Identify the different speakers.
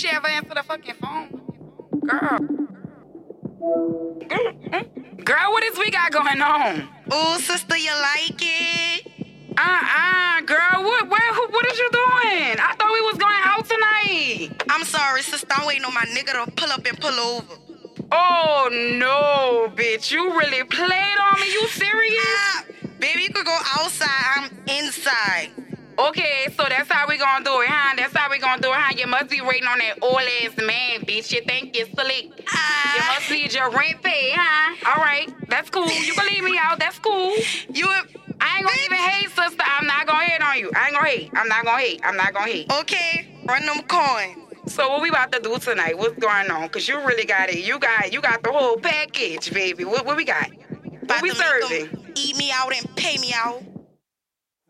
Speaker 1: ever answer the fucking phone? Girl. Girl, what is we got going on?
Speaker 2: Ooh, sister, you like it?
Speaker 1: Girl, what is you doing? I thought we was going out tonight.
Speaker 2: I'm sorry, sister. I'm waiting on my nigga to pull up and pull over.
Speaker 1: Oh, no, bitch. You really played on me? You serious?
Speaker 2: Baby, you could go outside. I'm inside.
Speaker 1: Okay, so that's how we gonna do it, huh? That's how we gonna do it, huh? You must be waiting on that old-ass man, bitch. You think you're slick. You must need your rent paid, huh? All right, that's cool. You can leave me out. That's cool. I ain't gonna even hate, sister. I'm not gonna hate on you. I ain't gonna hate. I'm not gonna hate.
Speaker 2: Okay, run them coins.
Speaker 1: So what we about to do tonight? What's going on? Cause you really got it. You got the whole package, baby. What we got? What we serving?
Speaker 2: Eat me out and pay me out.